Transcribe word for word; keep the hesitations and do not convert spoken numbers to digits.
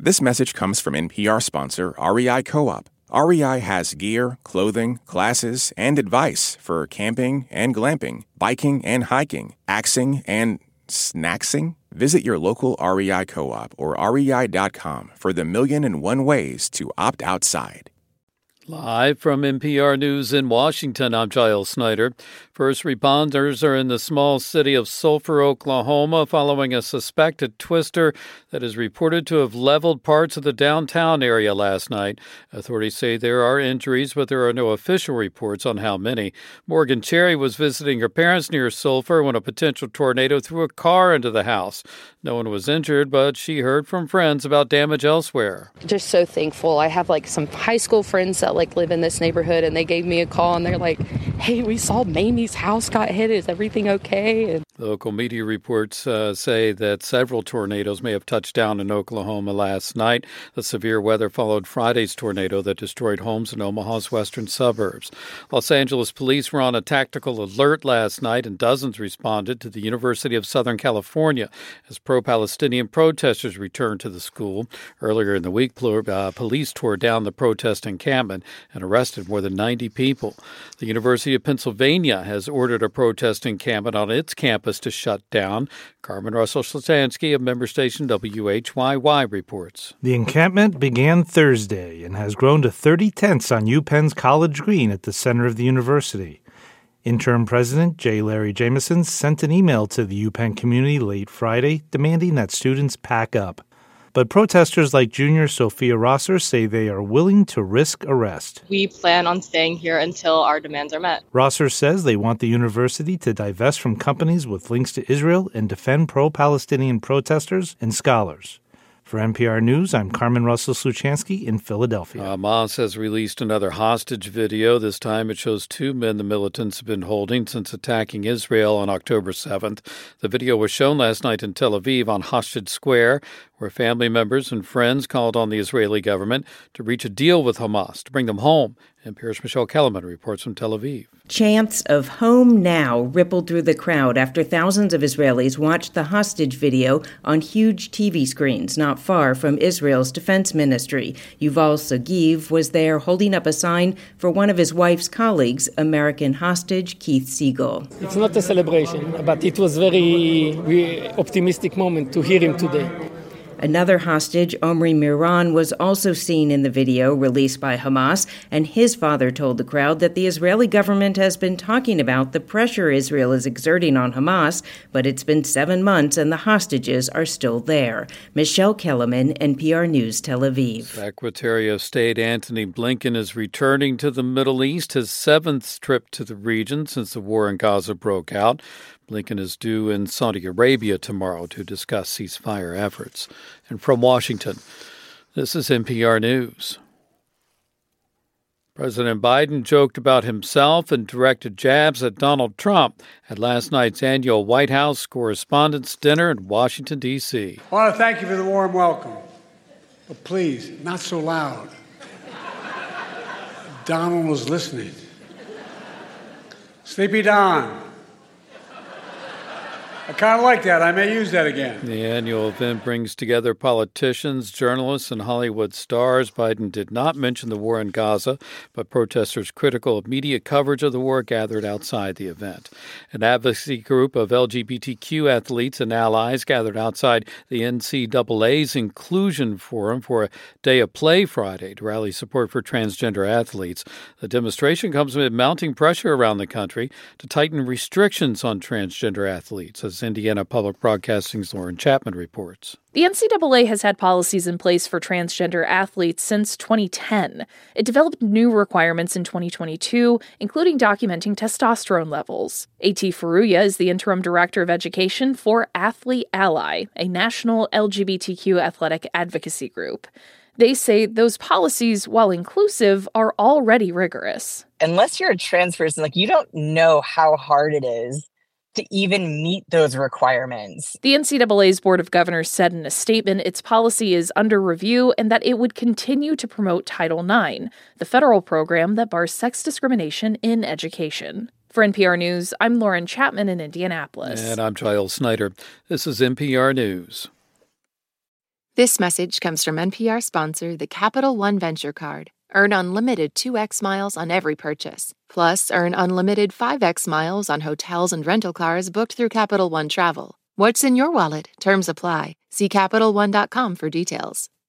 This message comes from N P R sponsor R E I Co-op. R E I has gear, clothing, classes, and advice for camping and glamping, biking and hiking, axing and snacksing. Visit your local R E I Co-op or R E I dot com for the million and one ways to opt outside. Live from N P R News in Washington, I'm Giles Snyder. First responders are in the small city of Sulphur, Oklahoma, following a suspected twister that is reported to have leveled parts of the downtown area last night. Authorities say there are injuries, but there are no official reports on how many. Morgan Cherry was visiting her parents near Sulphur when a potential tornado threw a car into the house. No one was injured, but she heard from friends about damage elsewhere. Just so thankful. I have like some high school friends that like live in this neighborhood, and they gave me a call and they're like, hey, we saw Mamie's house got hit. Is everything okay? And local media reports uh, say that several tornadoes may have touched down in Oklahoma last night. The severe weather followed Friday's tornado that destroyed homes in Omaha's western suburbs. Los Angeles police were on a tactical alert last night, and dozens responded to the University of Southern California as pro-Palestinian protesters returned to the school. Earlier in the week, uh, police tore down the protest encampment and arrested more than ninety people. The University of Pennsylvania has ordered a protest encampment on its campus to shut down. Carmen Russell-Slatansky of member station W H Y Y reports. The encampment began Thursday and has grown to thirty tents on UPenn's College Green at the center of the university. Interim President J. Larry Jameson sent an email to the UPenn community late Friday demanding that students pack up. But protesters like junior Sophia Rosser say they are willing to risk arrest. We plan on staying here until our demands are met. Rosser says they want the university to divest from companies with links to Israel and defend pro-Palestinian protesters and scholars. For N P R News, I'm Carmen Russell-Sluchansky in Philadelphia. Hamas has released another hostage video. This time it shows two men the militants have been holding since attacking Israel on October seventh. The video was shown last night in Tel Aviv on Hashid Square, where family members and friends called on the Israeli government to reach a deal with Hamas to bring them home. N P R's Michelle Kellerman reports from Tel Aviv. Chants of "Home Now" rippled through the crowd after thousands of Israelis watched the hostage video on huge T V screens not far from Israel's defense ministry. Yuval Sagiv was there holding up a sign for one of his wife's colleagues, American hostage Keith Siegel. It's not a celebration, but it was very, very optimistic moment to hear him today. Another hostage, Omri Miran, was also seen in the video released by Hamas, and his father told the crowd that the Israeli government has been talking about the pressure Israel is exerting on Hamas, but it's been seven months and the hostages are still there. Michelle Kellerman, N P R News, Tel Aviv. Secretary of State Antony Blinken is returning to the Middle East, his seventh trip to the region since the war in Gaza broke out. Blinken is due in Saudi Arabia tomorrow to discuss ceasefire efforts. And from Washington, this is N P R News. President Biden joked about himself and directed jabs at Donald Trump at last night's annual White House Correspondents' Dinner in Washington, D C I want to thank you for the warm welcome, but please, not so loud. Donald was listening. Sleepy Don. I kind of like that. I may use that again. The annual event brings together politicians, journalists, and Hollywood stars. Biden did not mention the war in Gaza, but protesters critical of media coverage of the war gathered outside the event. An advocacy group of L G B T Q athletes and allies gathered outside the N C double A's Inclusion Forum for a day of play Friday to rally support for transgender athletes. The demonstration comes amid mounting pressure around the country to tighten restrictions on transgender athletes, as Indiana Public Broadcasting's Lauren Chapman reports. The N C double A has had policies in place for transgender athletes since twenty ten. It developed new requirements in twenty twenty-two, including documenting testosterone levels. A T Faruya is the interim director of education for Athlete Ally, a national L G B T Q athletic advocacy group. They say those policies, while inclusive, are already rigorous. Unless you're a trans person, like, you don't know how hard it is to even meet those requirements. The N C double A's Board of Governors said in a statement its policy is under review and that it would continue to promote Title nine, the federal program that bars sex discrimination in education. For N P R News, I'm Lauren Chapman in Indianapolis. And I'm Giles Snyder. This is N P R News. This message comes from N P R sponsor, the Capital One Venture Card. Earn unlimited two x miles on every purchase. Plus, earn unlimited five x miles on hotels and rental cars booked through Capital One Travel. What's in your wallet? Terms apply. See Capital One dot com for details.